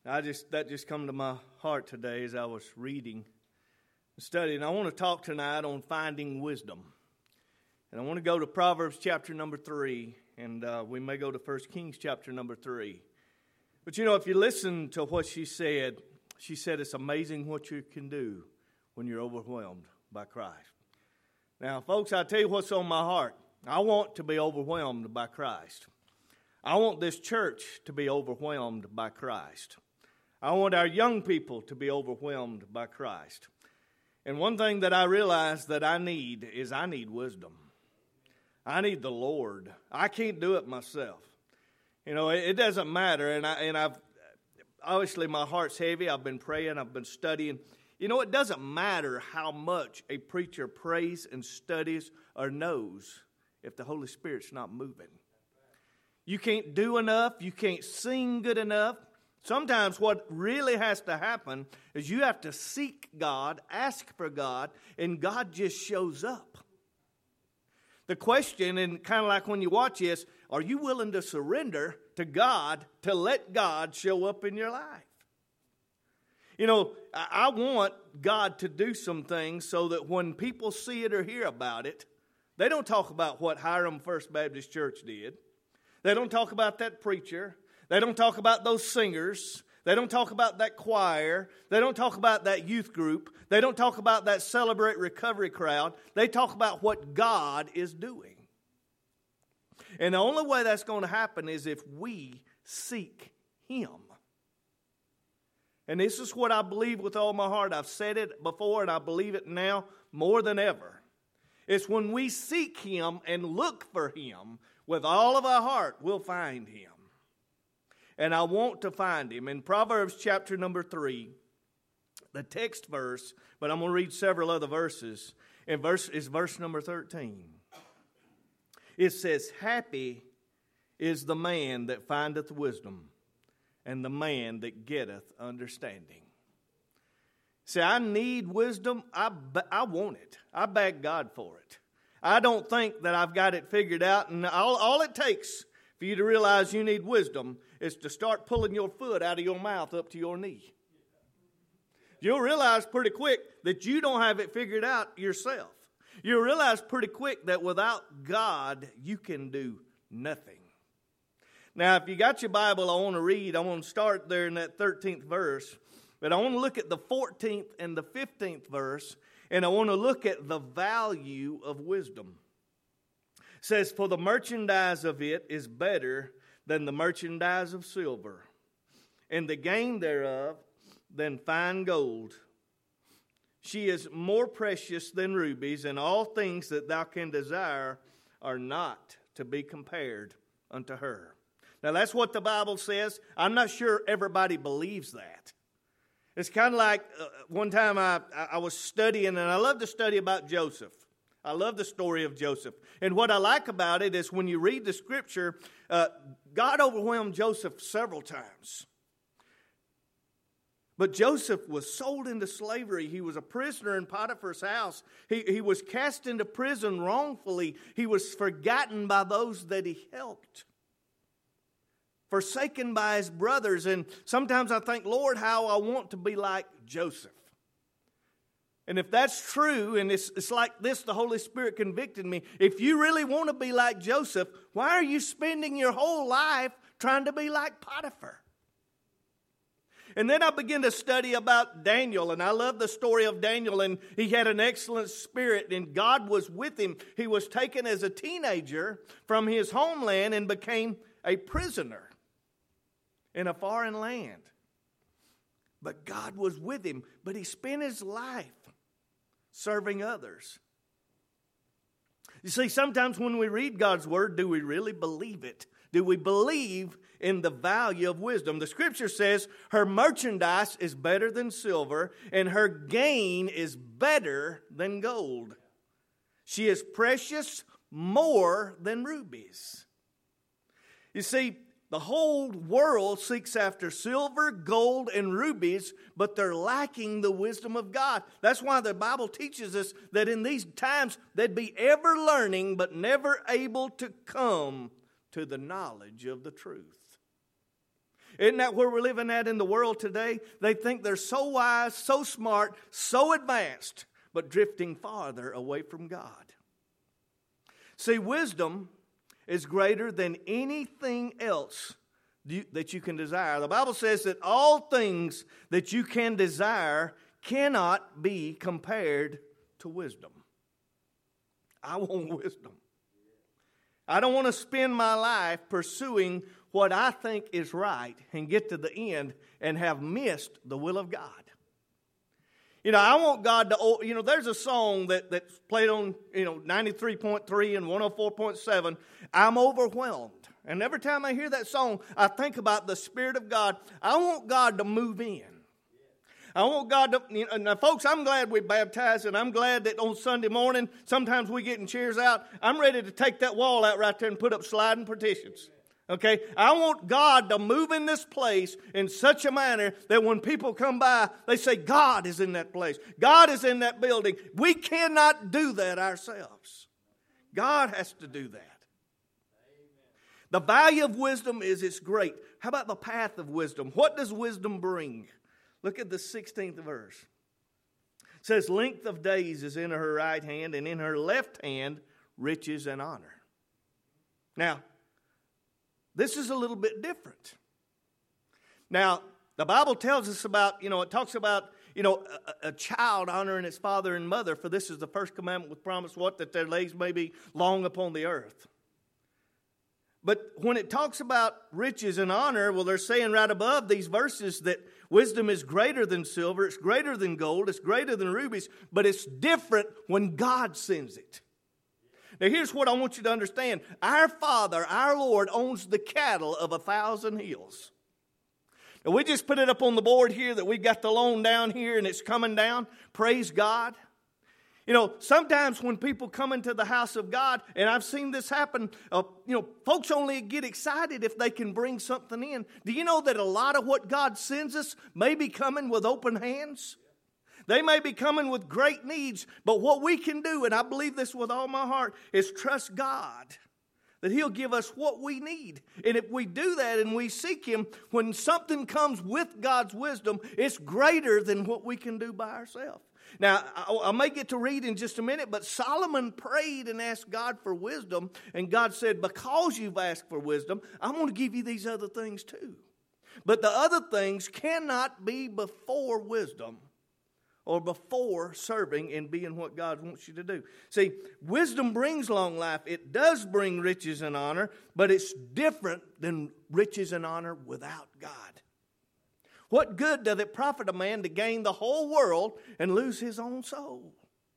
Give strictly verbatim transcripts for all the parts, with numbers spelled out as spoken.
I just that just come to my heart today as I was reading and studying. I want to talk tonight on finding wisdom. And I want to go to Proverbs chapter number three, and uh, we may go to First Kings chapter number three. But you know, if you listen to what she said, she said it's amazing what you can do when you're overwhelmed by Christ. Now, folks, I tell you what's on my heart. I want to be overwhelmed by Christ. I want this church to be overwhelmed by Christ. I want our young people to be overwhelmed by Christ. And one thing that I realize that I need is I need wisdom. I need the Lord. I can't do it myself. You know, it, it doesn't matter. And, I, and I've, obviously my heart's heavy. I've been praying. I've been studying. You know, it doesn't matter how much a preacher prays and studies or knows if the Holy Spirit's not moving. You can't do enough. You can't sing good enough. Sometimes what really has to happen is you have to seek God, ask for God, and God just shows up. The question, and kind of like when you watch this, are you willing to surrender to God to let God show up in your life? You know, I want God to do some things so that when people see it or hear about it, they don't talk about what Hiram First Baptist Church did. They don't talk about that preacher. They don't talk about those singers. They don't talk about that choir. They don't talk about that youth group. They don't talk about that Celebrate Recovery crowd. They talk about what God is doing. And the only way that's going to happen is if we seek Him. And this is what I believe with all my heart. I've said it before and I believe it now more than ever. It's when we seek Him and look for Him with all of our heart, we'll find Him. And I want to find Him. In Proverbs chapter number three, the text verse, but I'm going to read several other verses. And verse is verse number thirteen. It says, "Happy is the man that findeth wisdom, and the man that getteth understanding." See, I need wisdom. I, I want it. I beg God for it. I don't think that I've got it figured out. And all, all it takes for you to realize you need wisdom is to start pulling your foot out of your mouth up to your knee. You'll realize pretty quick that you don't have it figured out yourself. You'll realize pretty quick that without God, you can do nothing. Now, if you got your Bible, I want to read. I want to start there in that thirteenth verse. But I want to look at the fourteenth and the fifteenth verse. And I want to look at the value of wisdom. It says, "For the merchandise of it is better than the merchandise of silver, and the gain thereof than fine gold. She is more precious than rubies, and all things that thou can desire are not to be compared unto her." Now that's what the Bible says. I'm not sure everybody believes that. It's kind of like uh, one time I, I was studying, and I love to study about Joseph. I love the story of Joseph. And what I like about it is when you read the scripture, uh, God overwhelmed Joseph several times. But Joseph was sold into slavery. He was a prisoner in Potiphar's house. He, he was cast into prison wrongfully. He was forgotten by those that he helped. Forsaken by his brothers. And sometimes I think, Lord, how I want to be like Joseph. And if that's true, and it's, it's like this, the Holy Spirit convicted me. If you really want to be like Joseph, why are you spending your whole life trying to be like Potiphar? And then I began to study about Daniel, and I love the story of Daniel, and he had an excellent spirit, and God was with him. He was taken as a teenager from his homeland and became a prisoner in a foreign land. But God was with him, but he spent his life serving others. You see, sometimes when we read God's word, do we really believe it? Do we believe in the value of wisdom? The scripture says her merchandise is better than silver, and her gain is better than gold. She is precious more than rubies. You see, the whole world seeks after silver, gold, and rubies, but they're lacking the wisdom of God. That's why the Bible teaches us that in these times they'd be ever learning, but never able to come to the knowledge of the truth. Isn't that where we're living at in the world today? They think they're so wise, so smart, so advanced, but drifting farther away from God. See, wisdom is greater than anything else that you can desire. The Bible says that all things that you can desire cannot be compared to wisdom. I want wisdom. I don't want to spend my life pursuing what I think is right and get to the end and have missed the will of God. You know, I want God to, you know, there's a song that, that's played on, you know, ninety-three point three and one oh four point seven, I'm overwhelmed. And every time I hear that song, I think about the Spirit of God. I want God to move in. I want God to, you know, now folks, I'm glad we baptized, and I'm glad that on Sunday morning, sometimes we getting chairs out. I'm ready to take that wall out right there and put up sliding partitions. Okay, I want God to move in this place in such a manner that when people come by, they say, God is in that place. God is in that building. We cannot do that ourselves. God has to do that. The value of wisdom is it's great. How about the path of wisdom? What does wisdom bring? Look at the sixteenth verse. It says, length of days is in her right hand, and in her left hand riches and honor. Now, this is a little bit different. Now, the Bible tells us about, you know, it talks about, you know, a, a child honoring his father and mother, for this is the first commandment with promise, what? That their days may be long upon the earth. But when it talks about riches and honor, well, they're saying right above these verses that wisdom is greater than silver, it's greater than gold, it's greater than rubies, but it's different when God sends it. Now, here's what I want you to understand. Our Father, our Lord, owns the cattle of a thousand hills. Now, we just put it up on the board here that we've got the loan down here and it's coming down. Praise God. You know, sometimes when people come into the house of God, and I've seen this happen, uh, you know, folks only get excited if they can bring something in. Do you know that a lot of what God sends us may be coming with open hands? They may be coming with great needs, but what we can do, and I believe this with all my heart, is trust God that He'll give us what we need. And if we do that and we seek Him, when something comes with God's wisdom, it's greater than what we can do by ourselves. Now, I, I may get to read in just a minute, but Solomon prayed and asked God for wisdom, and God said, because you've asked for wisdom, I'm going to give you these other things too. But the other things cannot be before wisdom, or before serving and being what God wants you to do. See, wisdom brings long life. It does bring riches and honor, but it's different than riches and honor without God. What good doth it profit a man to gain the whole world and lose his own soul?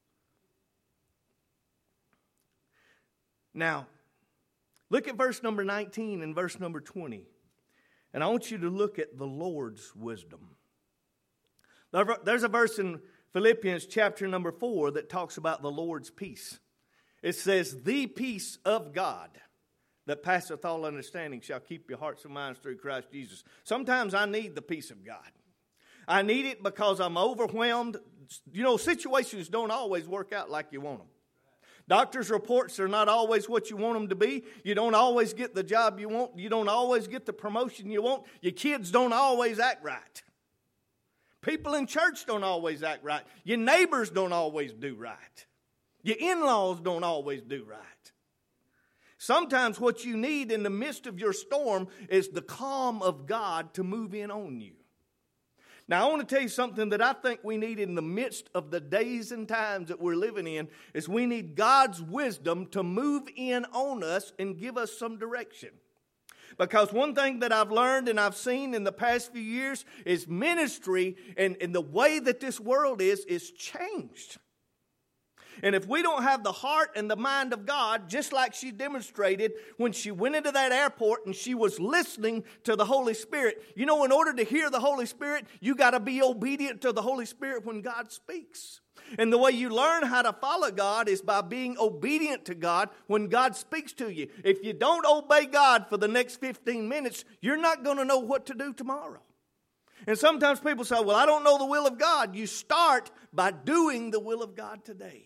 Now, look at verse number nineteen and verse number twenty. And I want you to look at the Lord's wisdom. There's a verse in Philippians chapter number four that talks about the Lord's peace. It says, the peace of God that passeth all understanding shall keep your hearts and minds through Christ Jesus. Sometimes I need the peace of God. I need it because I'm overwhelmed. You know, situations don't always work out like you want them. Doctor's reports are not always what you want them to be. You don't always get the job you want. You don't always get the promotion you want. Your kids don't always act right. People in church don't always act right. Your neighbors don't always do right. Your in-laws don't always do right. Sometimes what you need in the midst of your storm is the calm of God to move in on you. Now, I want to tell you something that I think we need in the midst of the days and times that we're living in is we need God's wisdom to move in on us and give us some direction. Because one thing that I've learned and I've seen in the past few years is ministry and, and the way that this world is, is changed. And if we don't have the heart and the mind of God, just like she demonstrated when she went into that airport and she was listening to the Holy Spirit. You know, in order to hear the Holy Spirit, you got to be obedient to the Holy Spirit when God speaks. And the way you learn how to follow God is by being obedient to God when God speaks to you. If you don't obey God for the next fifteen minutes, you're not going to know what to do tomorrow. And sometimes people say, well, I don't know the will of God. You start by doing the will of God today.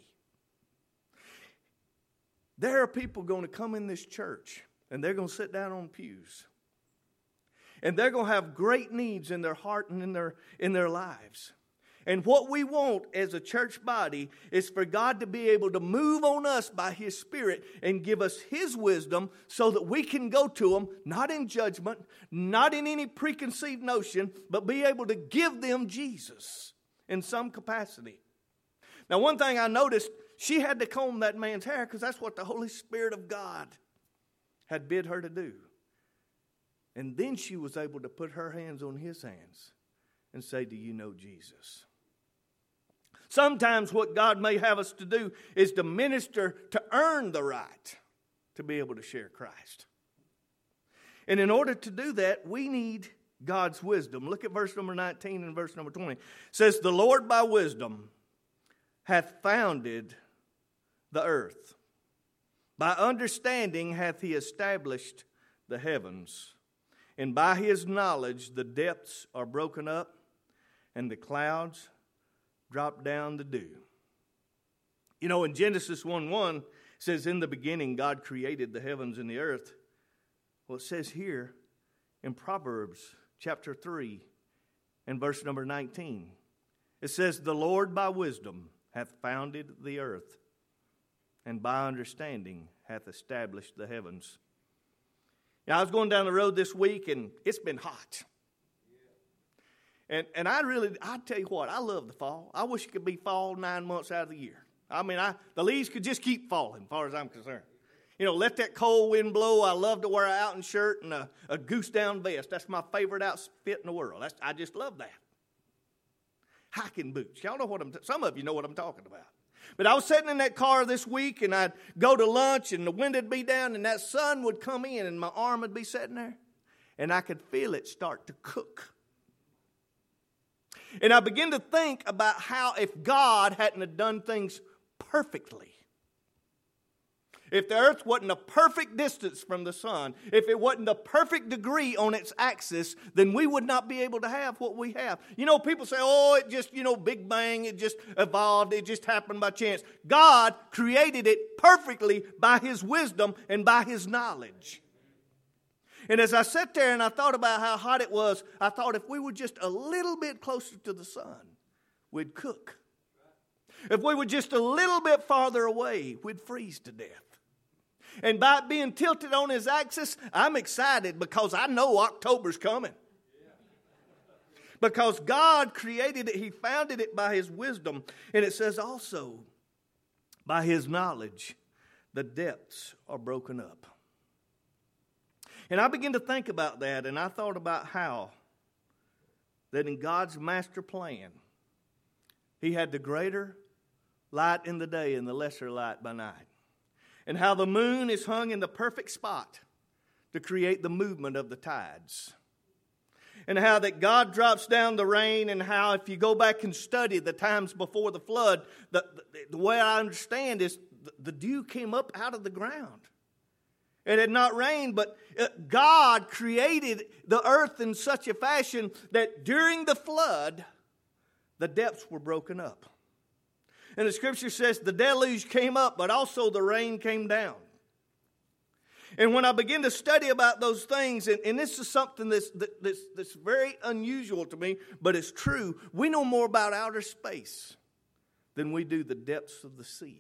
There are people going to come in this church and they're going to sit down on pews. And they're going to have great needs in their heart and in their, in their lives. And what we want as a church body is for God to be able to move on us by His Spirit and give us His wisdom so that we can go to them, not in judgment, not in any preconceived notion, but be able to give them Jesus in some capacity. Now, one thing I noticed, she had to comb that man's hair because that's what the Holy Spirit of God had bid her to do. And then she was able to put her hands on his hands and say, do you know Jesus? Sometimes what God may have us to do is to minister to earn the right to be able to share Christ. And in order to do that, we need God's wisdom. Look at verse number nineteen and verse number twenty. It says, the Lord by wisdom hath founded the earth. By understanding hath He established the heavens. And by His knowledge the depths are broken up, and the clouds drop down the dew. You know, in Genesis one one, it says, in the beginning God created the heavens and the earth. Well, it says here in Proverbs chapter three and verse number nineteen, it says, the Lord by wisdom hath founded the earth, and by understanding hath established the heavens. Now, I was going down the road this week, and it's been hot. And and I really, I tell you what, I love the fall. I wish it could be fall nine months out of the year. I mean, I the leaves could just keep falling as far as I'm concerned. You know, let that cold wind blow. I love to wear an outing shirt and a, a goose down vest. That's my favorite outfit in the world. That's, I just love that. Hiking boots. Y'all know what I'm, some of you know what I'm talking about. But I was sitting in that car this week, and I'd go to lunch, and the wind would be down, and that sun would come in, and my arm would be sitting there, and I could feel it start to cook. And I began to think about how if God hadn't have done things perfectly, if the earth wasn't a perfect distance from the sun, if it wasn't a perfect degree on its axis, then we would not be able to have what we have. You know, people say, oh, it just, you know, Big Bang, it just evolved, it just happened by chance. God created it perfectly by His wisdom and by His knowledge. And as I sat there and I thought about how hot it was, I thought if we were just a little bit closer to the sun, we'd cook. If we were just a little bit farther away, we'd freeze to death. And by it being tilted on His axis, I'm excited because I know October's coming. Because God created it, He founded it by His wisdom. And it says also, by His knowledge, the depths are broken up. And I began to think about that, and I thought about how that in God's master plan, He had the greater light in the day and the lesser light by night. And how the moon is hung in the perfect spot to create the movement of the tides. And how that God drops down the rain, and how if you go back and study the times before the flood, the, the, the way I understand is the, the dew came up out of the ground. It had not rained, but God created the earth in such a fashion that during the flood, the depths were broken up. And the scripture says the deluge came up, but also the rain came down. And when I begin to study about those things, and, and this is something that's, that's, that's very unusual to me, but it's true. We know more about outer space than we do the depths of the sea.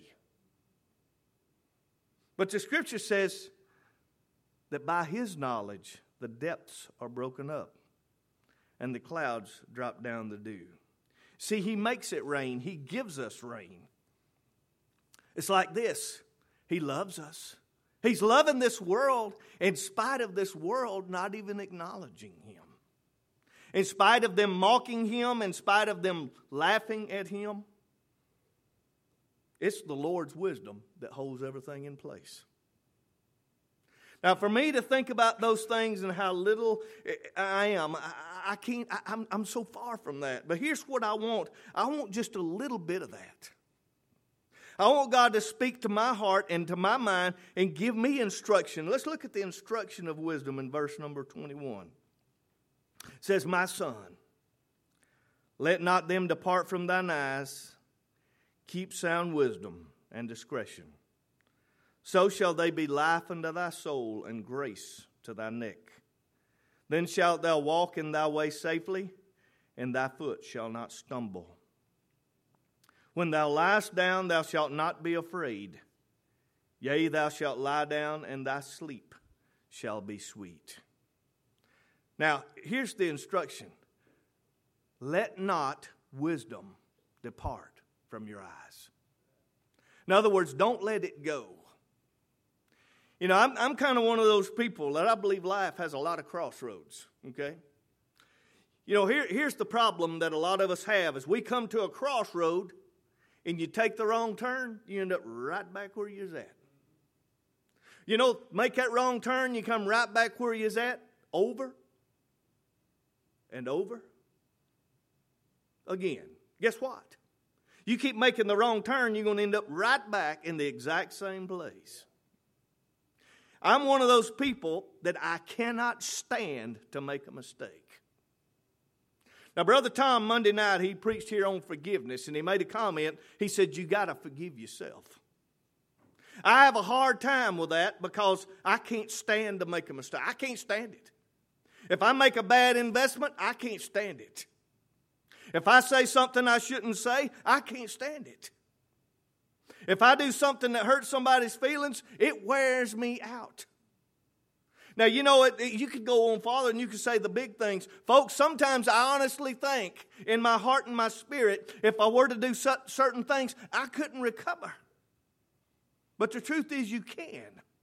But the scripture says that by His knowledge, the depths are broken up, and the clouds drop down the dew. See, He makes it rain. He gives us rain. It's like this. He loves us. He's loving this world in spite of this world not even acknowledging Him. In spite of them mocking Him, in spite of them laughing at Him. It's the Lord's wisdom that holds everything in place. Now, for me to think about those things and how little I am, I, I can't, I, I'm, I'm so far from that. But here's what I want. I want just a little bit of that. I want God to speak to my heart and to my mind and give me instruction. Let's look at the instruction of wisdom in verse number twenty-one. It says, my son, let not them depart from thine eyes. Keep sound wisdom and discretion. So shall they be life unto thy soul and grace to thy neck. Then shalt thou walk in thy way safely, and thy foot shall not stumble. When thou liest down, thou shalt not be afraid. Yea, thou shalt lie down, and thy sleep shall be sweet. Now, here's the instruction. Let not wisdom depart from your eyes. In other words, don't let it go. You know, I'm, I'm kind of one of those people that I believe life has a lot of crossroads, okay? You know, here, here's the problem that a lot of us have. Is we come to a crossroad and you take the wrong turn, you end up right back where you're at. You know, make that wrong turn, you come right back where you're at, over and over again. Guess what? You keep making the wrong turn, you're going to end up right back in the exact same place. I'm one of those people that I cannot stand to make a mistake. Now, Brother Tom, Monday night, he preached here on forgiveness, and he made a comment. He said, you got to forgive yourself. I have a hard time with that because I can't stand to make a mistake. I can't stand it. If I make a bad investment, I can't stand it. If I say something I shouldn't say, I can't stand it. If I do something that hurts somebody's feelings, it wears me out. Now, you know, it, you could go on farther and you could say the big things. Folks, sometimes I honestly think in my heart and my spirit, if I were to do certain things, I couldn't recover. But the truth is you can.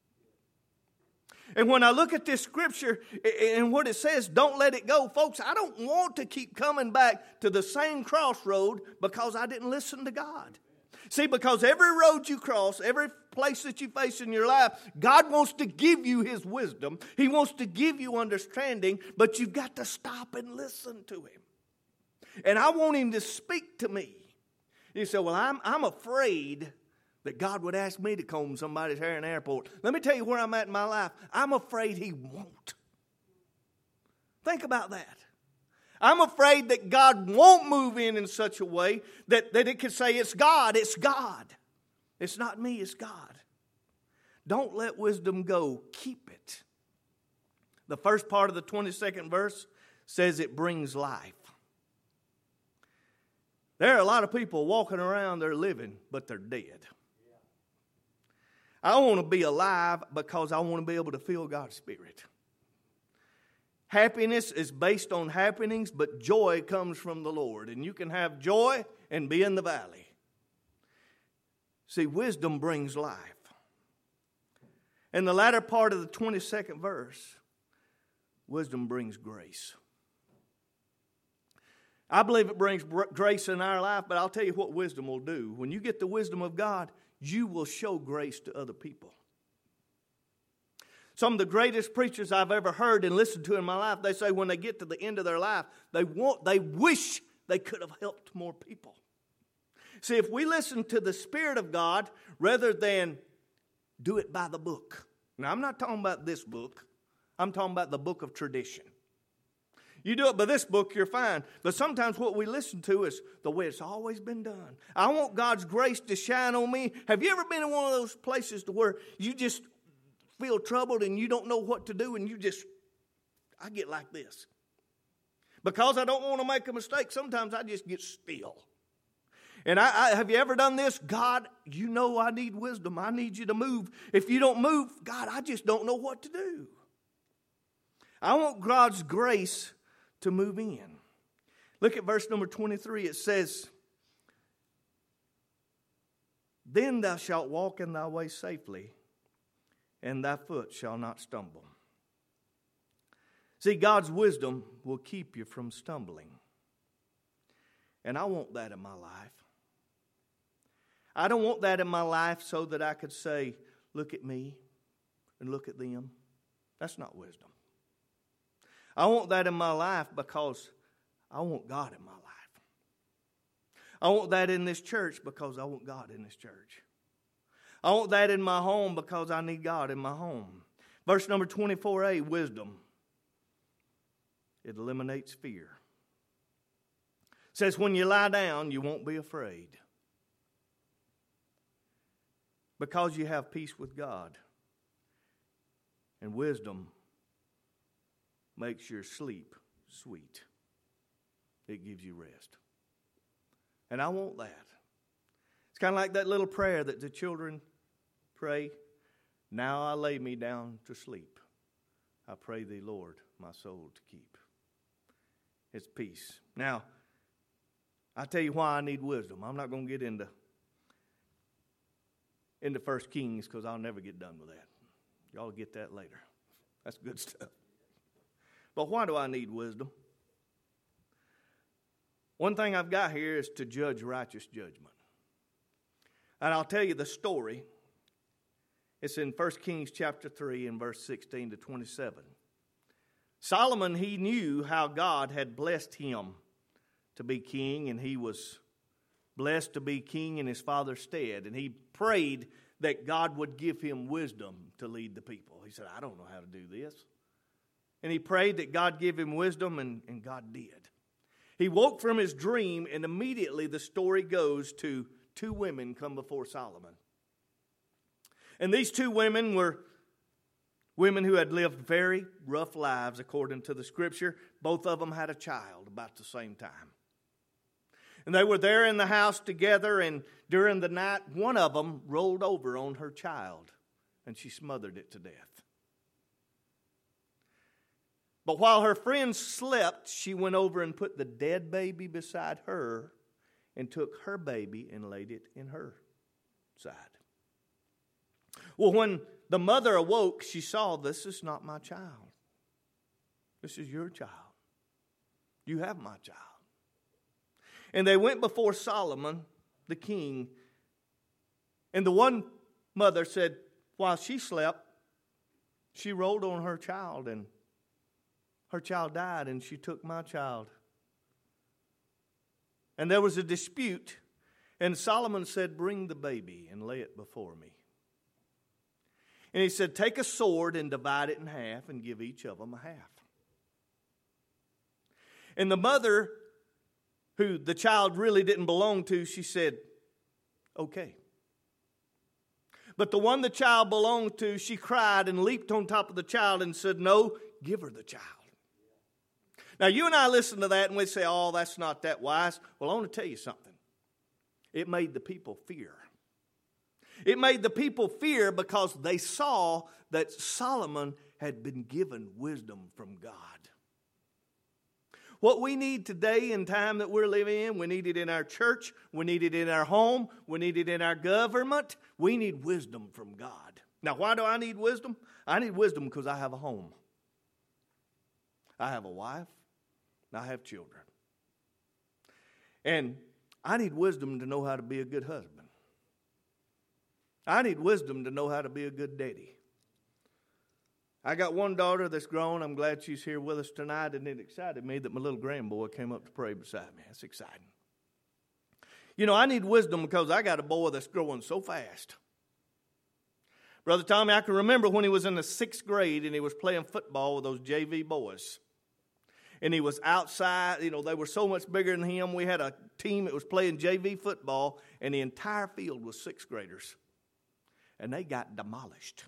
And when I look at this scripture and what it says, don't let it go. Folks, I don't want to keep coming back to the same crossroad because I didn't listen to God. See, because every road you cross, every place that you face in your life, God wants to give you His wisdom. He wants to give you understanding, but you've got to stop and listen to Him. And I want Him to speak to me. You say, well, I'm, I'm afraid that God would ask me to comb somebody's hair in the airport. Let me tell you where I'm at in my life. I'm afraid He won't. Think about that. I'm afraid that God won't move in in such a way that, that it could say, it's God, it's God. It's not me, it's God. Don't let wisdom go. Keep it. The first part of the twenty-second verse says it brings life. There are a lot of people walking around, they're living, but they're dead. I want to be alive because I want to be able to feel God's Spirit. Happiness is based on happenings, but joy comes from the Lord. And you can have joy and be in the valley. See, wisdom brings life. In the latter part of the twenty-second verse, wisdom brings grace. I believe it brings grace in our life, but I'll tell you what wisdom will do. When you get the wisdom of God, you will show grace to other people. Some of the greatest preachers I've ever heard and listened to in my life, they say when they get to the end of their life, they want, they wish they could have helped more people. See, if we listen to the Spirit of God rather than do it by the book. Now, I'm not talking about this book. I'm talking about the book of tradition. You do it by this book, you're fine. But sometimes what we listen to is the way it's always been done. I want God's grace to shine on me. Have you ever been in one of those places to where you just feel troubled and you don't know what to do and you just, I get like this. Because I don't want to make a mistake, sometimes I just get still. And I, I have you ever done this? God, you know I need wisdom. I need you to move. If you don't move, God, I just don't know what to do. I want God's grace to move in. Look at verse number twenty-three. It says, then thou shalt walk in thy way safely, and thy foot shall not stumble. See, God's wisdom will keep you from stumbling. And I want that in my life. I don't want that in my life so that I could say, look at me and look at them. That's not wisdom. I want that in my life because I want God in my life. I want that in this church because I want God in this church. I want that in my home because I need God in my home. Verse number twenty-four a, wisdom. It eliminates fear. It says when you lie down, you won't be afraid. Because you have peace with God. And wisdom makes your sleep sweet. It gives you rest. And I want that. It's kind of like that little prayer that the children pray. Now I lay me down to sleep. I pray thee, Lord, my soul to keep. It's peace. Now, I tell you why I need wisdom. I'm not going to get into, into First Kings because I'll never get done with that. Y'all get that later. That's good stuff. But why do I need wisdom? One thing I've got here is to judge righteous judgment. And I'll tell you the story. It's in First Kings chapter three and verse sixteen to twenty-seven. Solomon, he knew how God had blessed him to be king, and he was blessed to be king in his father's stead. And he prayed that God would give him wisdom to lead the people. He said, I don't know how to do this. And he prayed that God give him wisdom, and, and God did. He woke from his dream, and immediately the story goes to two women come before Solomon. And these two women were women who had lived very rough lives according to the Scripture. Both of them had a child about the same time. And they were there in the house together, and during the night, one of them rolled over on her child, and she smothered it to death. But while her friends slept, she went over and put the dead baby beside her and took her baby and laid it in her side. Well, when the mother awoke, she saw, this is not my child. This is your child. You have my child. And they went before Solomon, the king. And the one mother said, while she slept, she rolled on her child, and her child died, and she took my child. And there was a dispute, and Solomon said, bring the baby and lay it before me. And he said, take a sword and divide it in half and give each of them a half. And the mother, who the child really didn't belong to, she said, okay. But the one the child belonged to, she cried and leaped on top of the child and said, no, give her the child. Now, you and I listen to that and we say, oh, that's not that wise. Well, I want to tell you something. It made the people fear. It made the people fear because they saw that Solomon had been given wisdom from God. What we need today in time that we're living in, we need it in our church, we need it in our home, we need it in our government. We need wisdom from God. Now, why do I need wisdom? I need wisdom because I have a home. I have a wife, and I have children. And I need wisdom to know how to be a good husband. I need wisdom to know how to be a good daddy. I got one daughter that's grown. I'm glad she's here with us tonight, and it excited me that my little grandboy came up to pray beside me. That's exciting. You know, I need wisdom because I got a boy that's growing so fast. Brother Tommy, I can remember when he was in the sixth grade and he was playing football with those J V boys. And he was outside, you know, they were so much bigger than him. We had a team that was playing J V football, and the entire field was sixth graders. And they got demolished.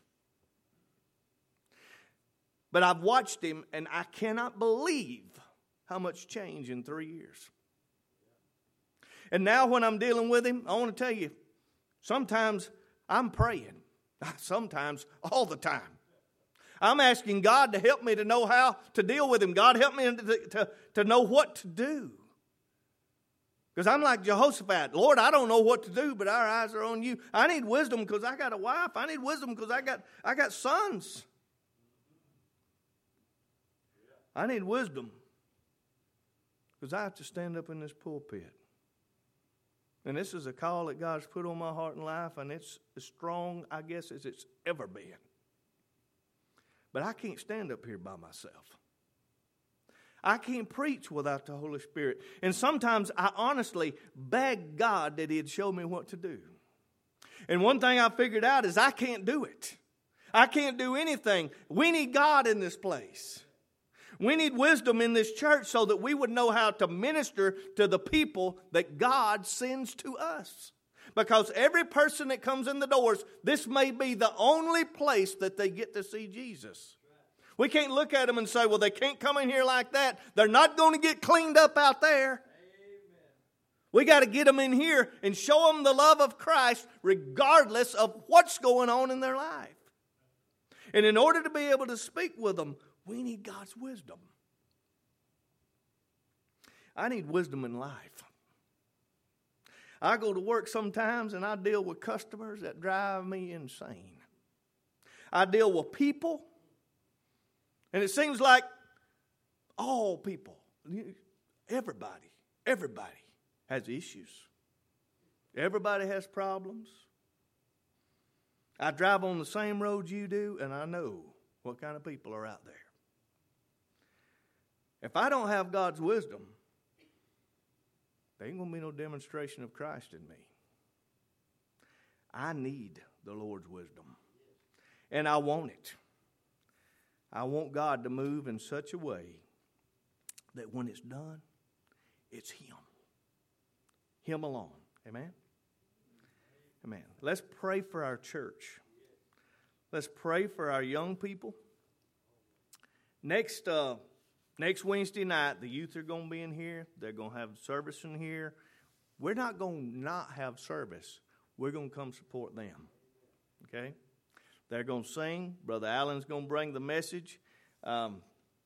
But I've watched him, and I cannot believe how much change in three years. And now when I'm dealing with him, I want to tell you, sometimes I'm praying. Sometimes, all the time. I'm asking God to help me to know how to deal with him. God, help me to, to, to know what to do. Because I'm like Jehoshaphat. Lord, I don't know what to do, but our eyes are on you. I need wisdom because I got a wife. I need wisdom because I got, I got sons. I need wisdom because I have to stand up in this pulpit. And this is a call that God's put on my heart and life, and it's as strong, I guess, as it's ever been. But I can't stand up here by myself. I can't preach without the Holy Spirit. And sometimes I honestly beg God that he'd show me what to do. And one thing I figured out is I can't do it. I can't do anything. We need God in this place. We need wisdom in this church so that we would know how to minister to the people that God sends to us. Because every person that comes in the doors, this may be the only place that they get to see Jesus. We can't look at them and say, well, they can't come in here like that. They're not going to get cleaned up out there. Amen. We got to get them in here and show them the love of Christ regardless of what's going on in their life. And in order to be able to speak with them, we need God's wisdom. I need wisdom in life. I go to work sometimes and I deal with customers that drive me insane. I deal with people, and it seems like all people, everybody, everybody has issues. Everybody has problems. I drive on the same road you do, and I know what kind of people are out there. If I don't have God's wisdom, there ain't going to be no demonstration of Christ in me. I need the Lord's wisdom. And I want it. I want God to move in such a way that when it's done, it's Him. Him alone. Amen? Amen. Let's pray for our church. Let's pray for our young people. Next uh, next Wednesday night, the youth are going to be in here. They're going to have service in here. We're not going to not have service. We're going to come support them. Okay? They're going to sing. Brother Allen's going to bring the message. Um,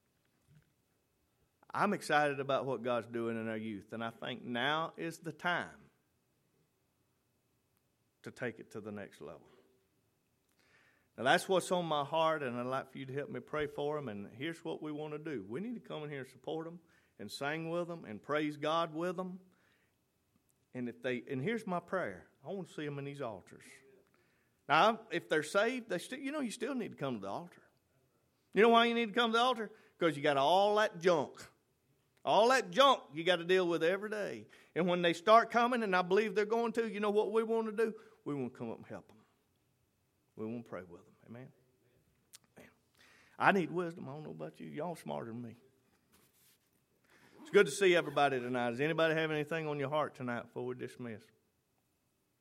I'm excited about what God's doing in our youth, and I think now is the time to take it to the next level. Now, that's what's on my heart, and I'd like for you to help me pray for them, and here's what we want to do. We need to come in here and support them and sing with them and praise God with them. And if they, and here's my prayer. I want to see them in these altars. Now, if they're saved, they still, you know, you still need to come to the altar. You know why you need to come to the altar? Because you got all that junk. All that junk you got to deal with every day. And when they start coming, and I believe they're going to, you know what we want to do? We want to come up and help them. We want to pray with them. Amen? Amen. I need wisdom. I don't know about you. Y'all smarter than me. It's good to see everybody tonight. Does anybody have anything on your heart tonight before we dismiss?